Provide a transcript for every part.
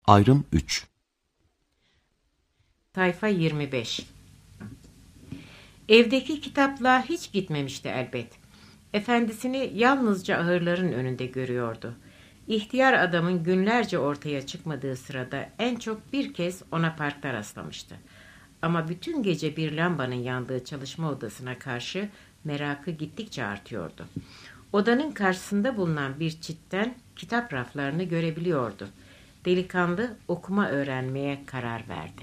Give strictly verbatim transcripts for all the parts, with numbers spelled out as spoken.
Ayrım üç. Sayfa yirmi beş. Evdeki kitaplığa hiç gitmemişti elbet. Efendisini yalnızca ahırların önünde görüyordu. İhtiyar adamın günlerce ortaya çıkmadığı sırada en çok bir kez ona parkta rastlamıştı. Ama bütün gece bir lambanın yandığı çalışma odasına karşı merakı gittikçe artıyordu. Odanın karşısında bulunan bir çitten kitap raflarını görebiliyordu. Delikanlı okuma öğrenmeye karar verdi.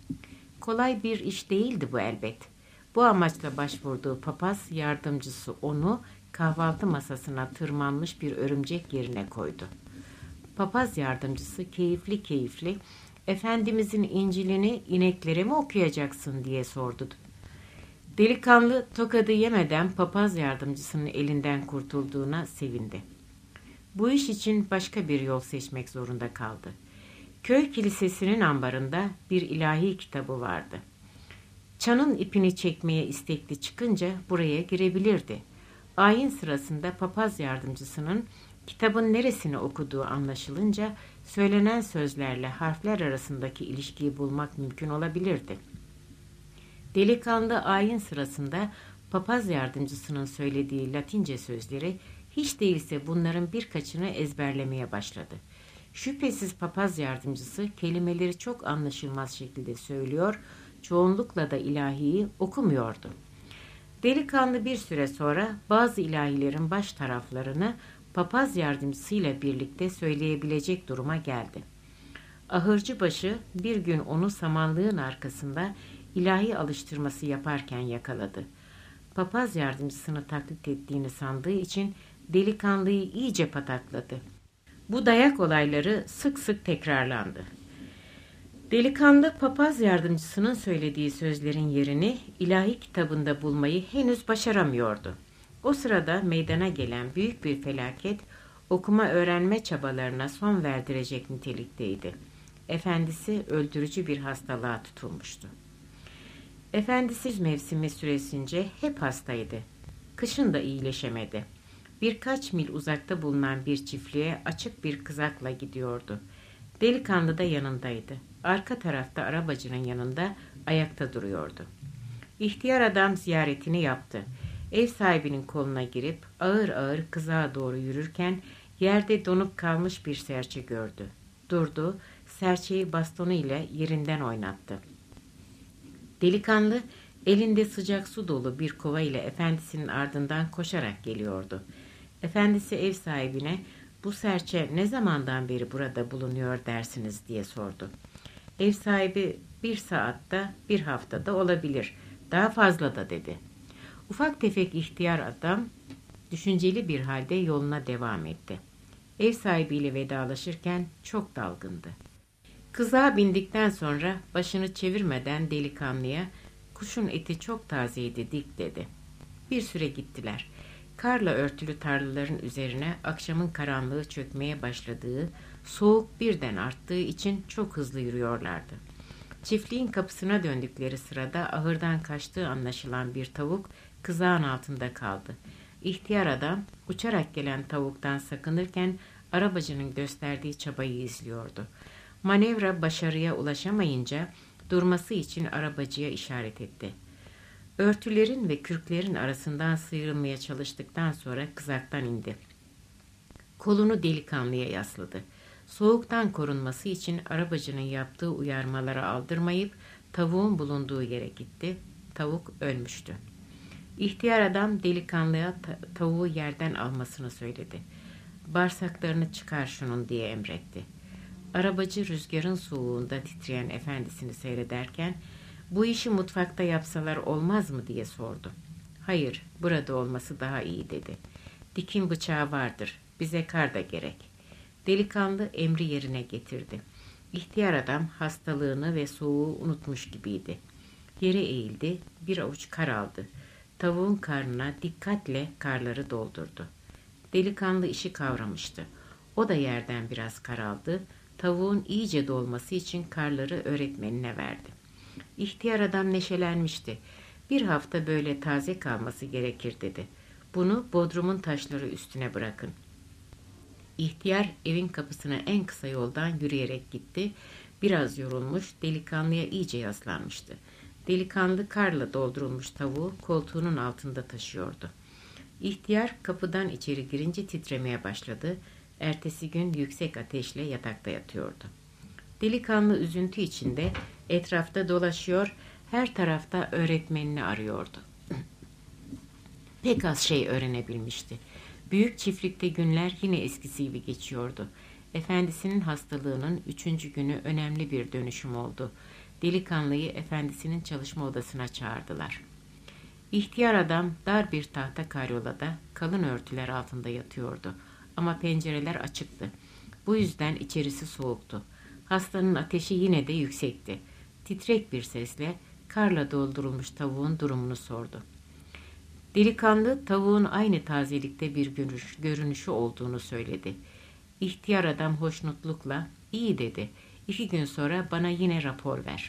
Kolay bir iş değildi bu elbet. Bu amaçla başvurduğu papaz yardımcısı onu kahvaltı masasına tırmanmış bir örümcek yerine koydu. Papaz yardımcısı keyifli keyifli "Efendimizin İncil'ini ineklere mi okuyacaksın?" diye sordu. Delikanlı tokadı yemeden papaz yardımcısının elinden kurtulduğuna sevindi. Bu iş için başka bir yol seçmek zorunda kaldı. Köy kilisesinin ambarında bir ilahi kitabı vardı. Çanın ipini çekmeye istekli çıkınca buraya girebilirdi. Ayin sırasında papaz yardımcısının kitabın neresini okuduğu anlaşılınca söylenen sözlerle harfler arasındaki ilişkiyi bulmak mümkün olabilirdi. Delikanlı ayin sırasında papaz yardımcısının söylediği Latince sözleri hiç değilse bunların birkaçını ezberlemeye başladı. Şüphesiz papaz yardımcısı kelimeleri çok anlaşılmaz şekilde söylüyor, çoğunlukla da ilahiyi okumuyordu. Delikanlı bir süre sonra bazı ilahilerin baş taraflarını papaz yardımcısıyla birlikte söyleyebilecek duruma geldi. Ahırcıbaşı bir gün onu samanlığın arkasında ilahi alıştırması yaparken yakaladı. Papaz yardımcısını taklit ettiğini sandığı için delikanlıyı iyice patakladı. Bu dayak olayları sık sık tekrarlandı. Delikanlı papaz yardımcısının söylediği sözlerin yerini ilahi kitabında bulmayı henüz başaramıyordu. O sırada meydana gelen büyük bir felaket okuma öğrenme çabalarına son verdirecek nitelikteydi. Efendisi öldürücü bir hastalığa tutulmuştu. Efendisi mevsimi süresince hep hastaydı. Kışın da iyileşemedi. Birkaç mil uzakta bulunan bir çiftliğe açık bir kızakla gidiyordu. Delikanlı da yanındaydı. Arka tarafta arabacının yanında ayakta duruyordu. İhtiyar adam ziyaretini yaptı. Ev sahibinin koluna girip ağır ağır kızağa doğru yürürken yerde donup kalmış bir serçe gördü. Durdu, serçeyi bastonu ile yerinden oynattı. Delikanlı elinde sıcak su dolu bir kova ile efendisinin ardından koşarak geliyordu. Efendisi ev sahibine "Bu serçe ne zamandan beri burada bulunuyor dersiniz?" diye sordu. Ev sahibi "Bir saatte, bir haftada olabilir. Daha fazla da" dedi. Ufak tefek ihtiyar adam düşünceli bir halde yoluna devam etti. Ev sahibiyle vedalaşırken çok dalgındı. Kızağa bindikten sonra başını çevirmeden delikanlıya "Kuşun eti çok tazeydi dik" dedi. Bir süre gittiler. Karla örtülü tarlaların üzerine akşamın karanlığı çökmeye başladığı, soğuk birden arttığı için çok hızlı yürüyorlardı. Çiftliğin kapısına döndükleri sırada ahırdan kaçtığı anlaşılan bir tavuk kızağın altında kaldı. İhtiyar adam uçarak gelen tavuktan sakınırken arabacının gösterdiği çabayı izliyordu. Manevra başarıya ulaşamayınca durması için arabacıya işaret etti. Örtülerin ve kürklerin arasından sıyrılmaya çalıştıktan sonra kızaktan indi. Kolunu delikanlıya yasladı. Soğuktan korunması için arabacının yaptığı uyarmalara aldırmayıp tavuğun bulunduğu yere gitti. Tavuk ölmüştü. İhtiyar adam delikanlıya ta- tavuğu yerden almasını söyledi. "Bağırsaklarını çıkar şunun" diye emretti. Arabacı rüzgarın soğuğunda titreyen efendisini seyrederken "Bu işi mutfakta yapsalar olmaz mı?" diye sordu. "Hayır, burada olması daha iyi" dedi. "Dikim bıçağı vardır. Bize kar da gerek." Delikanlı emri yerine getirdi. İhtiyar adam hastalığını ve soğuğu unutmuş gibiydi. Yere eğildi, bir avuç kar aldı. Tavuğun karnına dikkatle karları doldurdu. Delikanlı işi kavramıştı. O da yerden biraz kar aldı. Tavuğun iyice dolması için karları öğretmenine verdi. İhtiyar adam neşelenmişti. "Bir hafta böyle taze kalması gerekir" dedi. "Bunu bodrumun taşları üstüne bırakın." İhtiyar evin kapısına en kısa yoldan yürüyerek gitti. Biraz yorulmuş, delikanlıya iyice yaslanmıştı. Delikanlı karla doldurulmuş tavuğu koltuğunun altında taşıyordu. İhtiyar kapıdan içeri girince titremeye başladı. Ertesi gün yüksek ateşle yatakta yatıyordu. Delikanlı üzüntü içinde etrafta dolaşıyor, her tarafta öğretmenini arıyordu. Pek az şey öğrenebilmişti. Büyük çiftlikte günler yine eskisi gibi geçiyordu. Efendisinin hastalığının üçüncü günü önemli bir dönüşüm oldu. Delikanlıyı efendisinin çalışma odasına çağırdılar. İhtiyar adam dar bir tahta karyolada kalın örtüler altında yatıyordu. Ama pencereler açıktı. Bu yüzden içerisi soğuktu. Hastanın ateşi yine de yüksekti. Titrek bir sesle karla doldurulmuş tavuğun durumunu sordu. Delikanlı tavuğun aynı tazelikte bir görünüş, görünüşü olduğunu söyledi. İhtiyar adam hoşnutlukla iyi dedi. İki gün sonra bana yine rapor ver.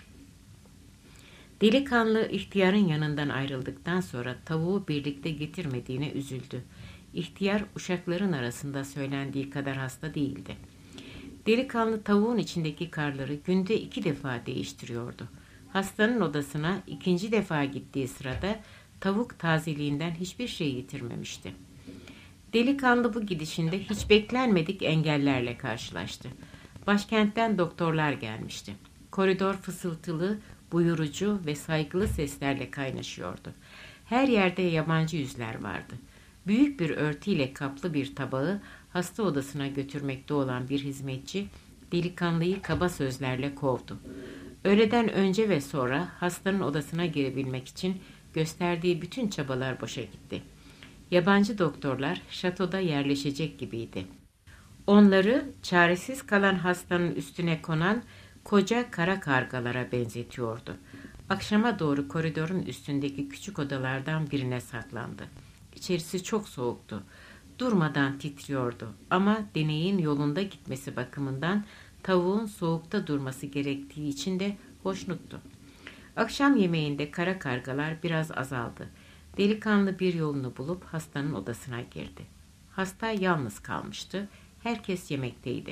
Delikanlı ihtiyarın yanından ayrıldıktan sonra tavuğu birlikte getirmediğine üzüldü. İhtiyar uşakların arasında söylendiği kadar hasta değildi. Delikanlı tavuğun içindeki karları günde iki defa değiştiriyordu. Hastanın odasına ikinci defa gittiği sırada tavuk tazeliğinden hiçbir şey yitirmemişti. Delikanlı bu gidişinde hiç beklenmedik engellerle karşılaştı. Başkentten doktorlar gelmişti. Koridor fısıltılı, buyurucu ve saygılı seslerle kaynaşıyordu. Her yerde yabancı yüzler vardı. Büyük bir örtüyle kaplı bir tabağı hasta odasına götürmekte olan bir hizmetçi delikanlıyı kaba sözlerle kovdu. Öğleden önce ve sonra hastanın odasına girebilmek için gösterdiği bütün çabalar boşa gitti. Yabancı doktorlar şatoda yerleşecek gibiydi. Onları çaresiz kalan hastanın üstüne konan koca kara kargalara benzetiyordu. Akşama doğru koridorun üstündeki küçük odalardan birine saklandı. İçerisi çok soğuktu. Durmadan titriyordu ama deneyin yolunda gitmesi bakımından tavuğun soğukta durması gerektiği için de hoşnuttu. Akşam yemeğinde kara kargalar biraz azaldı. Delikanlı bir yolunu bulup hastanın odasına girdi. Hasta yalnız kalmıştı. Herkes yemekteydi.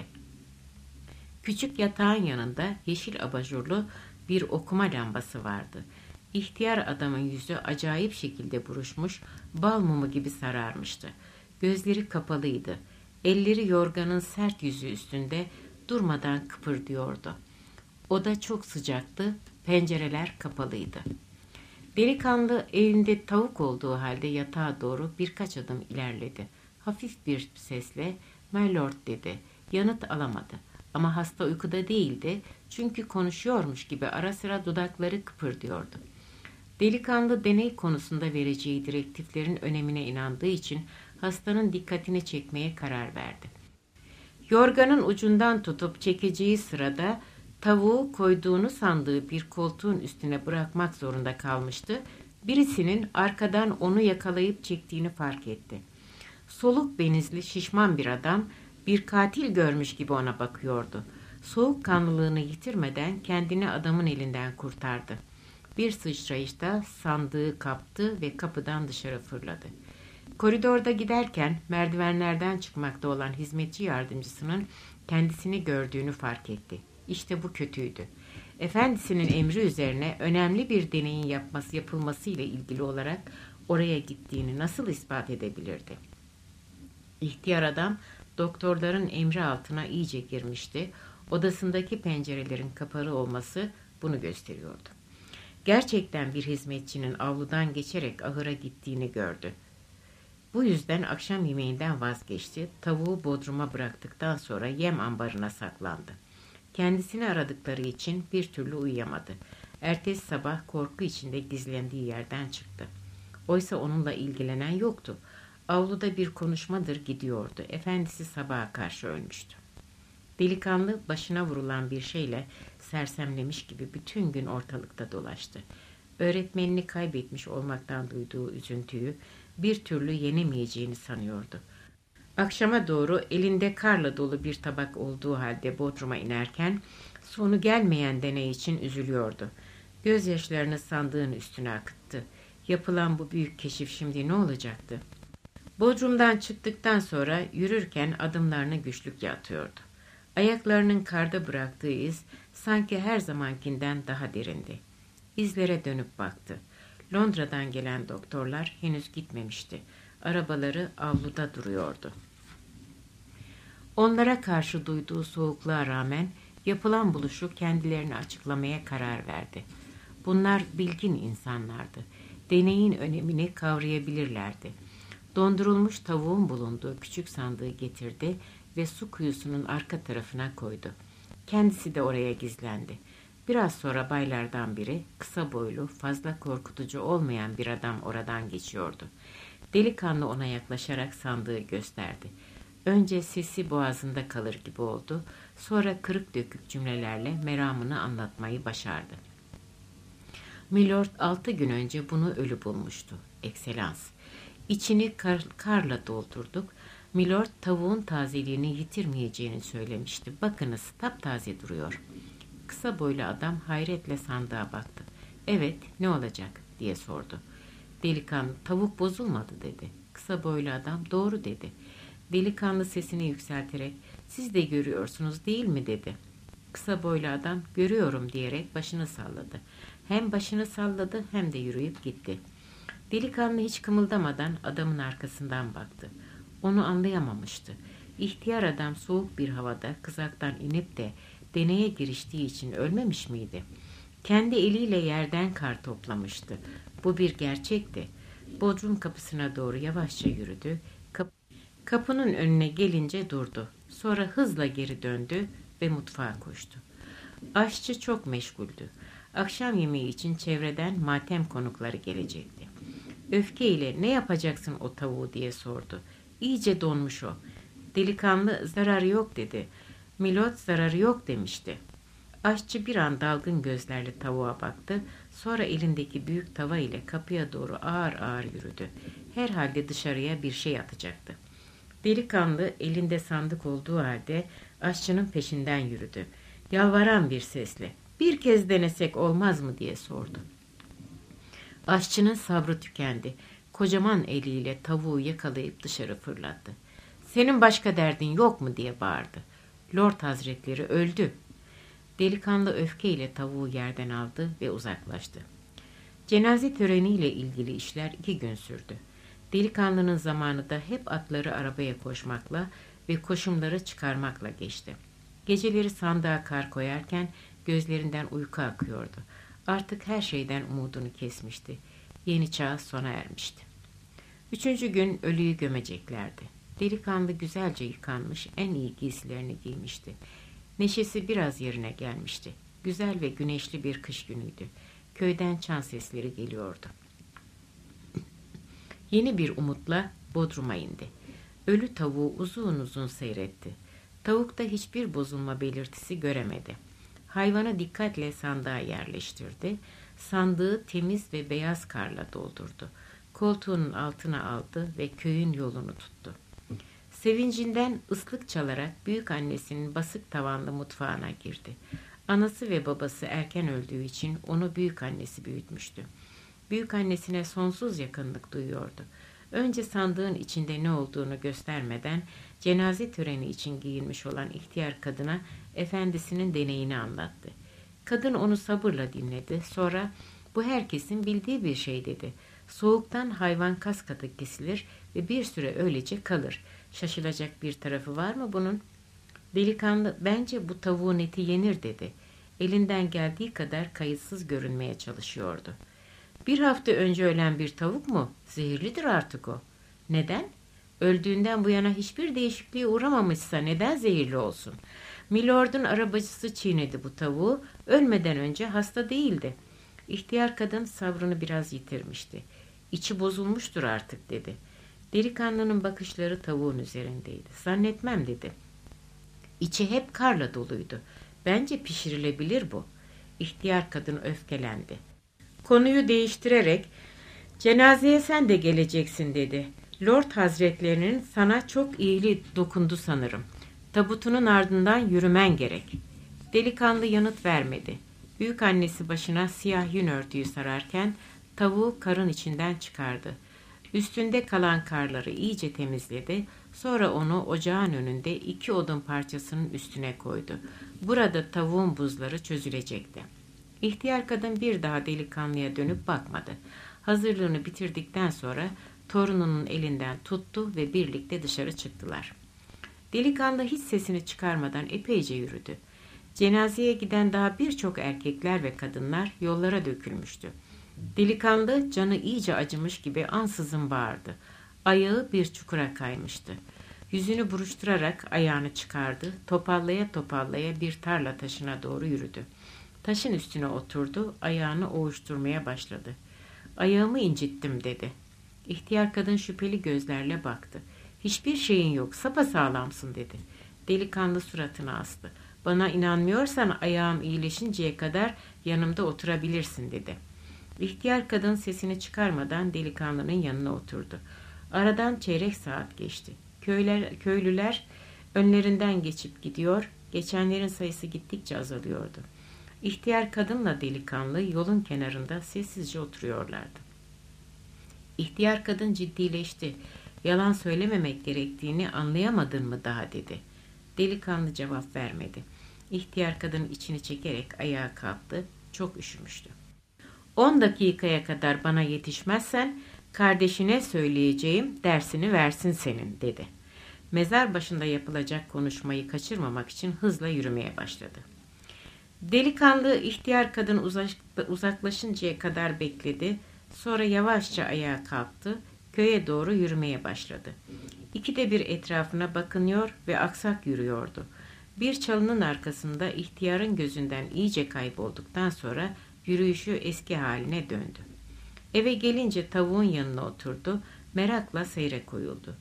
Küçük yatağın yanında yeşil abajurlu bir okuma lambası vardı. İhtiyar adamın yüzü acayip şekilde buruşmuş, bal mumu gibi sararmıştı. Gözleri kapalıydı. Elleri yorganın sert yüzü üstünde durmadan kıpırdıyordu. Oda çok sıcaktı, pencereler kapalıydı. Delikanlı elinde tavuk olduğu halde yatağa doğru birkaç adım ilerledi. Hafif bir sesle "My Lord" dedi. Yanıt alamadı. Ama hasta uykuda değildi çünkü konuşuyormuş gibi ara sıra dudakları kıpırdıyordu. Delikanlı deney konusunda vereceği direktiflerin önemine inandığı için hastanın dikkatini çekmeye karar verdi. Yorganın ucundan tutup çekeceği sırada tavuğu koyduğunu sandığı bir koltuğun üstüne bırakmak zorunda kalmıştı. Birisinin arkadan onu yakalayıp çektiğini fark etti. Soluk benizli şişman bir adam bir katil görmüş gibi ona bakıyordu. Soğukkanlılığını yitirmeden kendini adamın elinden kurtardı. Bir sıçrayışta sandığı kaptı ve kapıdan dışarı fırladı. Koridorda giderken merdivenlerden çıkmakta olan hizmetçi yardımcısının kendisini gördüğünü fark etti. İşte bu kötüydü. Efendisinin emri üzerine önemli bir deneyin yapması yapılması ile ilgili olarak oraya gittiğini nasıl ispat edebilirdi? İhtiyar adam doktorların emri altına iyice girmişti. Odasındaki pencerelerin kapalı olması bunu gösteriyordu. Gerçekten bir hizmetçinin avludan geçerek ahıra gittiğini gördü. Bu yüzden akşam yemeğinden vazgeçti. Tavuğu bodruma bıraktıktan sonra yem ambarına saklandı. Kendisini aradıkları için bir türlü uyuyamadı. Ertesi sabah korku içinde gizlendiği yerden çıktı. Oysa onunla ilgilenen yoktu. Avluda bir konuşmadır gidiyordu. Efendisi sabaha karşı ölmüştü. Delikanlı başına vurulan bir şeyle sersemlemiş gibi bütün gün ortalıkta dolaştı. Öğretmenini kaybetmiş olmaktan duyduğu üzüntüyü bir türlü yenemeyeceğini sanıyordu. Akşama doğru elinde karla dolu bir tabak olduğu halde bodruma inerken sonu gelmeyen deney için üzülüyordu. Gözyaşlarını sandığın üstüne akıttı. Yapılan bu büyük keşif şimdi ne olacaktı? Bodrumdan çıktıktan sonra yürürken adımlarını güçlükle atıyordu. Ayaklarının karda bıraktığı iz sanki her zamankinden daha derindi. İzlere dönüp baktı. Londra'dan gelen doktorlar henüz gitmemişti. Arabaları avluda duruyordu. Onlara karşı duyduğu soğukluğa rağmen yapılan buluşu kendilerini açıklamaya karar verdi. Bunlar bilgin insanlardı. Deneyin önemini kavrayabilirlerdi. Dondurulmuş tavuğun bulunduğu küçük sandığı getirdi ve su kuyusunun arka tarafına koydu. Kendisi de oraya gizlendi. Biraz sonra baylardan biri, kısa boylu, fazla korkutucu olmayan bir adam oradan geçiyordu. Delikanlı ona yaklaşarak sandığı gösterdi. Önce sesi boğazında kalır gibi oldu, sonra kırık dökük cümlelerle meramını anlatmayı başardı. Milord altı gün önce bunu ölü bulmuştu, Ekselans. İçini kar, karla doldurduk. Milord tavuğun tazeliğini yitirmeyeceğini söylemişti. Bakınız, taptaze duruyor. Kısa boylu adam hayretle sandığa baktı. Evet, ne olacak diye sordu. Delikanlı, tavuk bozulmadı dedi. Kısa boylu adam, doğru dedi. Delikanlı sesini yükselterek, siz de görüyorsunuz değil mi dedi. Kısa boylu adam, görüyorum diyerek başını salladı. Hem başını salladı hem de yürüyüp gitti. Delikanlı hiç kımıldamadan adamın arkasından baktı. Onu anlayamamıştı. İhtiyar adam soğuk bir havada kızaktan inip de deneye giriştiği için ölmemiş miydi? Kendi eliyle yerden kar toplamıştı. Bu bir gerçekti. Bodrum kapısına doğru yavaşça yürüdü. Kap Kapının önüne gelince durdu. Sonra hızla geri döndü ve mutfağa koştu. Aşçı çok meşguldü. Akşam yemeği için çevreden matem konukları gelecekti. Öfkeyle ne yapacaksın o tavuğu diye sordu. İyice donmuş o. Delikanlı zararı yok dedi. Milord zararı yok demişti. Aşçı bir an dalgın gözlerle tavuğa baktı. Sonra elindeki büyük tava ile kapıya doğru ağır ağır yürüdü. Herhalde dışarıya bir şey atacaktı. Delikanlı elinde sandık olduğu halde aşçının peşinden yürüdü. Yalvaran bir sesle bir kez denesek olmaz mı diye sordu. Aşçının sabrı tükendi. Kocaman eliyle tavuğu yakalayıp dışarı fırlattı. Senin başka derdin yok mu diye bağırdı. Lord Hazretleri öldü. Delikanlı öfkeyle tavuğu yerden aldı ve uzaklaştı. Cenaze töreniyle ilgili işler iki gün sürdü. Delikanlının zamanı da hep atları arabaya koşmakla ve koşumları çıkarmakla geçti. Geceleri sandığa kar koyarken gözlerinden uyku akıyordu. Artık her şeyden umudunu kesmişti. Yeni çağ sona ermişti. Üçüncü gün ölüyü gömeceklerdi. Delikanlı güzelce yıkanmış, en iyi giysilerini giymişti. Neşesi biraz yerine gelmişti. Güzel ve güneşli bir kış günüydü. Köyden çan sesleri geliyordu. Yeni bir umutla Bodrum'a indi. Ölü tavuğu uzun uzun seyretti. Tavukta hiçbir bozulma belirtisi göremedi. Hayvanı dikkatle sandığa yerleştirdi. Sandığı temiz ve beyaz karla doldurdu. Koltuğunun altına aldı ve köyün yolunu tuttu. Sevincinden ıslık çalarak büyük annesinin basık tavanlı mutfağına girdi. Anası ve babası erken öldüğü için onu büyük annesi büyütmüştü. Büyük annesine sonsuz yakınlık duyuyordu. Önce sandığın içinde ne olduğunu göstermeden cenaze töreni için giyinmiş olan ihtiyar kadına efendisinin deneyini anlattı. Kadın onu sabırla dinledi. Sonra bu herkesin bildiği bir şey dedi. Soğuktan hayvan kas katı kesilir ve bir süre öylece kalır. Şaşılacak bir tarafı var mı bunun? Delikanlı bence bu tavuğun eti yenir dedi. Elinden geldiği kadar kayıtsız görünmeye çalışıyordu. Bir hafta önce ölen bir tavuk mu? Zehirlidir artık o. Neden? Öldüğünden bu yana hiçbir değişikliğe uğramamışsa neden zehirli olsun? Milord'un arabacısı çiğnedi bu tavuğu. Ölmeden önce hasta değildi. İhtiyar kadın sabrını biraz yitirmişti. İçi bozulmuştur artık dedi. Delikanlının bakışları tavuğun üzerindeydi. Zannetmem dedi. İçi hep karla doluydu. Bence pişirilebilir bu. İhtiyar kadın öfkelendi. Konuyu değiştirerek cenazeye sen de geleceksin dedi. Lord Hazretlerinin sana çok iyiliği dokundu sanırım. Tabutunun ardından yürümen gerek. Delikanlı yanıt vermedi. Büyük annesi başına siyah yün örtüyü sararken tavuğu karın içinden çıkardı. Üstünde kalan karları iyice temizledi. Sonra onu ocağın önünde iki odun parçasının üstüne koydu. Burada tavuğun buzları çözülecekti. İhtiyar kadın bir daha delikanlıya dönüp bakmadı. Hazırlığını bitirdikten sonra torununun elinden tuttu ve birlikte dışarı çıktılar. Delikanlı hiç sesini çıkarmadan epeyce yürüdü. Cenazeye giden daha birçok erkekler ve kadınlar yollara dökülmüştü. Delikanlı canı iyice acımış gibi ansızın bağırdı. Ayağı bir çukura kaymıştı. Yüzünü buruşturarak ayağını çıkardı. Topallaya topallaya bir tarla taşına doğru yürüdü. Taşın üstüne oturdu. Ayağını ovuşturmaya başladı. Ayağımı incittim dedi. İhtiyar kadın şüpheli gözlerle baktı. Hiçbir şeyin yok, sapasağlamsın dedi. Delikanlı suratını astı. Bana inanmıyorsan ayağım iyileşinceye kadar yanımda oturabilirsin dedi. İhtiyar kadın sesini çıkarmadan delikanlının yanına oturdu. Aradan çeyrek saat geçti. Köyler, köylüler önlerinden geçip gidiyor, geçenlerin sayısı gittikçe azalıyordu. İhtiyar kadınla delikanlı yolun kenarında sessizce oturuyorlardı. İhtiyar kadın ciddileşti. Yalan söylememek gerektiğini anlayamadın mı daha dedi. Delikanlı cevap vermedi. İhtiyar kadın içini çekerek ayağa kalktı. Çok üşümüştü. On dakikaya kadar bana yetişmezsen kardeşine söyleyeceğim dersini versin senin dedi. Mezar başında yapılacak konuşmayı kaçırmamak için hızla yürümeye başladı. Delikanlı ihtiyar kadın uzaklaşıncaya kadar bekledi. Sonra yavaşça ayağa kalktı. Köye doğru yürümeye başladı. İkide bir etrafına bakınıyor ve aksak yürüyordu. Bir çalının arkasında ihtiyarın gözünden iyice kaybolduktan sonra yürüyüşü eski haline döndü. Eve gelince tavuğun yanına oturdu. Merakla seyre koyuldu.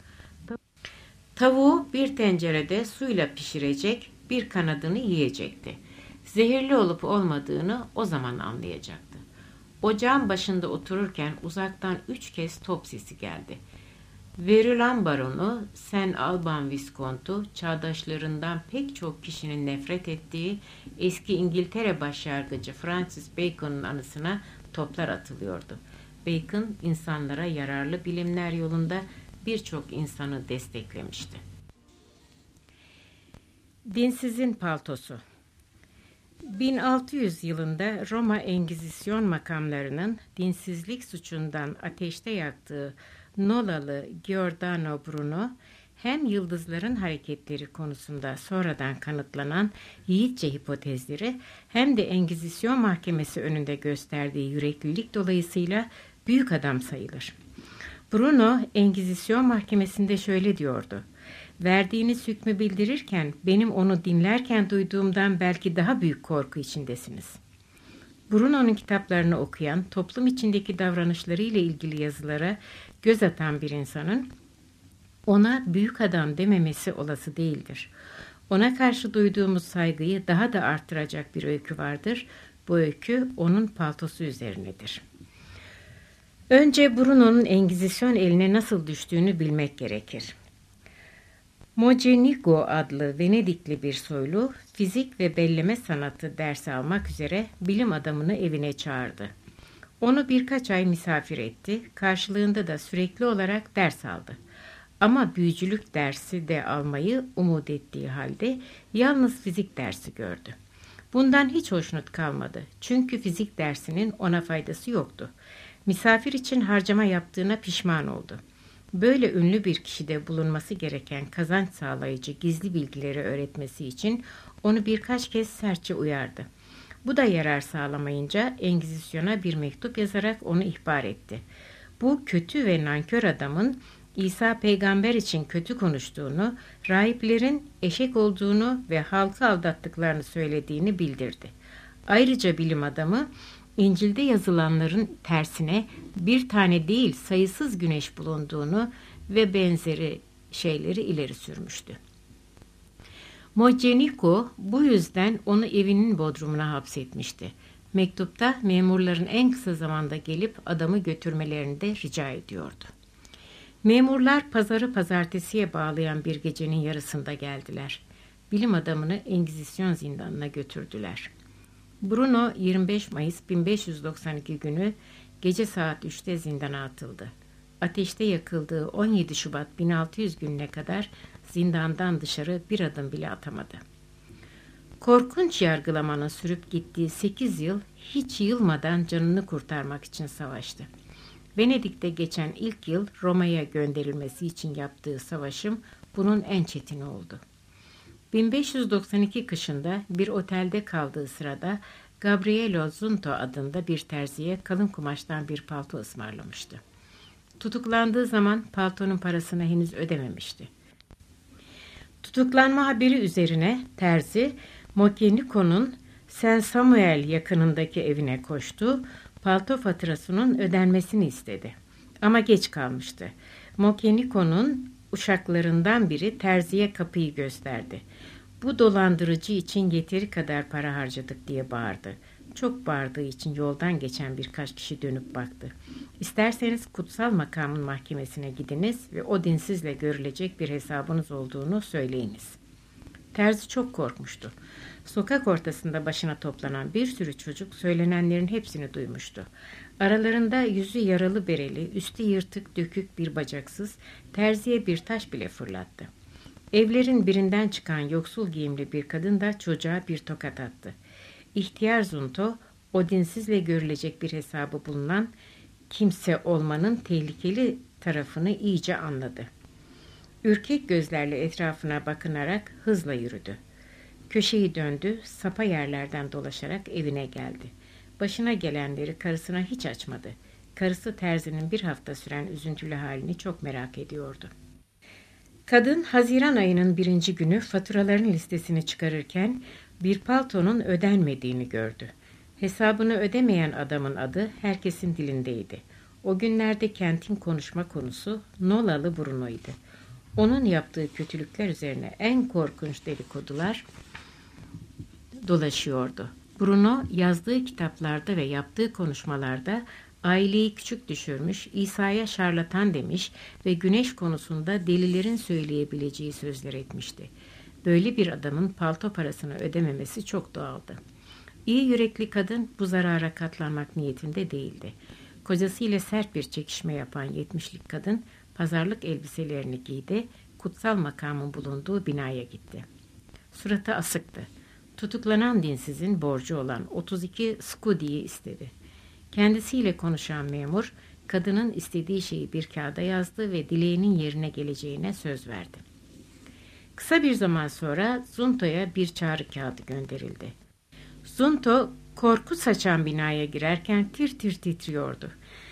Tavuğu bir tencerede suyla pişirecek, bir kanadını yiyecekti. Zehirli olup olmadığını o zaman anlayacaktı. Ocağın başında otururken uzaktan üç kez top sesi geldi. Verulan baronu, Saint Alban Viskontu, çağdaşlarından pek çok kişinin nefret ettiği eski İngiltere başyargıcı Francis Bacon'un anısına toplar atılıyordu. Bacon, insanlara yararlı bilimler yolunda birçok insanı desteklemişti. Dinsizin paltosu. bin altı yüz yılında Roma Engizisyon makamlarının dinsizlik suçundan ateşte yaktığı Nolalı Giordano Bruno, hem yıldızların hareketleri konusunda sonradan kanıtlanan yiğitçe hipotezleri hem de Engizisyon mahkemesi önünde gösterdiği yüreklilik dolayısıyla büyük adam sayılır. Bruno, Engizisyon mahkemesinde şöyle diyordu: "Verdiğiniz hükmü bildirirken benim onu dinlerken duyduğumdan belki daha büyük korku içindesiniz." Bruno'nun kitaplarını okuyan, toplum içindeki davranışlarıyla ilgili yazılara göz atan bir insanın ona büyük adam dememesi olası değildir. Ona karşı duyduğumuz saygıyı daha da arttıracak bir öykü vardır. Bu öykü onun paltosu üzerinedir. Önce Bruno'nun Engizisyon eline nasıl düştüğünü bilmek gerekir. Mocenigo adlı Venedikli bir soylu, fizik ve belleme sanatı dersi almak üzere bilim adamını evine çağırdı. Onu birkaç ay misafir etti, karşılığında da sürekli olarak ders aldı. Ama büyücülük dersi de almayı umut ettiği halde yalnız fizik dersi gördü. Bundan hiç hoşnut kalmadı, çünkü fizik dersinin ona faydası yoktu. Misafir için harcama yaptığına pişman oldu. Böyle ünlü bir kişide bulunması gereken kazanç sağlayıcı gizli bilgileri öğretmesi için onu birkaç kez sertçe uyardı. Bu da yarar sağlamayınca Engizisyon'a bir mektup yazarak onu ihbar etti. Bu kötü ve nankör adamın İsa peygamber için kötü konuştuğunu, rahiplerin eşek olduğunu ve halkı aldattıklarını söylediğini bildirdi. Ayrıca bilim adamı, İncil'de yazılanların tersine bir tane değil sayısız güneş bulunduğunu ve benzeri şeyleri ileri sürmüştü. Mocenigo bu yüzden onu evinin bodrumuna hapsetmişti. Mektupta memurların en kısa zamanda gelip adamı götürmelerini de rica ediyordu. Memurlar pazarı pazartesiye bağlayan bir gecenin yarısında geldiler. Bilim adamını Engizisyon zindanına götürdüler. Bruno yirmi beş Mayıs bin beş yüz doksan iki günü gece saat üçte zindana atıldı. ateşte yakıldığı on yedi Şubat bin altı yüz gününe kadar zindandan dışarı bir adım bile atamadı. Korkunç yargılamanın sürüp gittiği sekiz yıl hiç yılmadan canını kurtarmak için savaştı. Venedik'te geçen ilk yıl Roma'ya gönderilmesi için yaptığı savaşım bunun en çetini oldu. bin beş yüz doksan iki kışında bir otelde kaldığı sırada Gabriele Zunto adında bir terziye kalın kumaştan bir palto ısmarlamıştı. Tutuklandığı zaman paltonun parasını henüz ödememişti. Tutuklanma haberi üzerine terzi Mocenico'nun Saint Samuel yakınındaki evine koştu, palto faturasının ödenmesini istedi. Ama geç kalmıştı. Mocenico'nun uşaklarından biri terziye kapıyı gösterdi. Bu dolandırıcı için yeteri kadar para harcadık diye bağırdı. Çok bağırdığı için yoldan geçen birkaç kişi dönüp baktı. İsterseniz kutsal makamın mahkemesine gidiniz ve o dinsizle görülecek bir hesabınız olduğunu söyleyiniz. Terzi çok korkmuştu. Sokak ortasında başına toplanan bir sürü çocuk söylenenlerin hepsini duymuştu. Aralarında yüzü yaralı bereli, üstü yırtık dökük bir bacaksız, terziye bir taş bile fırlattı. Evlerin birinden çıkan yoksul giyimli bir kadın da çocuğa bir tokat attı. İhtiyar Zunto, o dinsizle görülecek bir hesabı bulunan kimse olmanın tehlikeli tarafını iyice anladı. Ürkek gözlerle etrafına bakınarak hızla yürüdü. Köşeyi döndü, sapa yerlerden dolaşarak evine geldi. Başına gelenleri karısına hiç açmadı. Karısı terzinin bir hafta süren üzüntülü halini çok merak ediyordu. Kadın Haziran ayının birinci günü faturaların listesini çıkarırken bir paltonun ödenmediğini gördü. Hesabını ödemeyen adamın adı herkesin dilindeydi. O günlerde kentin konuşma konusu Nolalı Bruno'ydu. Onun yaptığı kötülükler üzerine en korkunç dedikodular dolaşıyordu. Bruno yazdığı kitaplarda ve yaptığı konuşmalarda aileyi küçük düşürmüş, İsa'ya şarlatan demiş ve güneş konusunda delilerin söyleyebileceği sözler etmişti. Böyle bir adamın palto parasını ödememesi çok doğaldı. İyi yürekli kadın bu zarara katlanmak niyetinde değildi. Kocasıyla sert bir çekişme yapan yetmişlik kadın pazarlık elbiselerini giydi, kutsal makamın bulunduğu binaya gitti. Suratı asıktı. Tutuklanan dinsizin borcu olan otuz iki skudiyi istedi. Kendisiyle konuşan memur, kadının istediği şeyi bir kağıda yazdı ve dileğinin yerine geleceğine söz verdi. Kısa bir zaman sonra Zunto'ya bir çağrı kağıdı gönderildi. Zunto, korku saçan binaya girerken tir tir titriyordu.